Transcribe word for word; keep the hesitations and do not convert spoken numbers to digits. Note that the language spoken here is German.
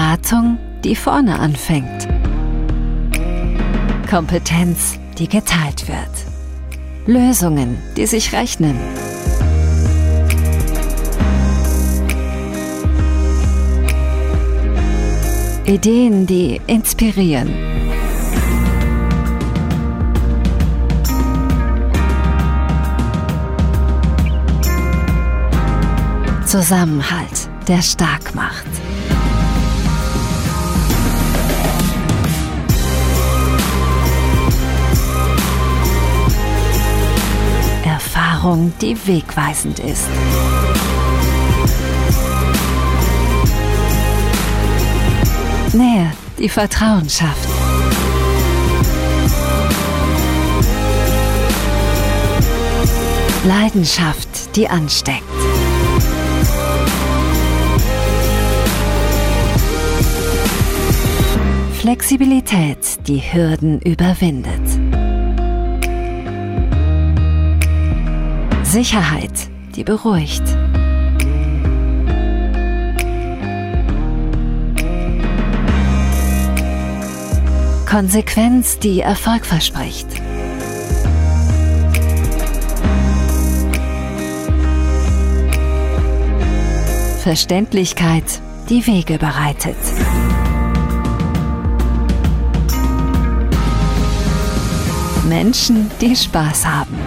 Beratung, die vorne anfängt. Kompetenz, die geteilt wird. Lösungen, die sich rechnen. Ideen, die inspirieren. Zusammenhalt, der stark macht. Erfahrung, die wegweisend ist. Nähe, die Vertrauen schafft. Leidenschaft, die ansteckt. Flexibilität, die Hürden überwindet. Sicherheit, die beruhigt. Konsequenz, die Erfolg verspricht. Verständlichkeit, die Wege bereitet. Menschen, die Spaß haben.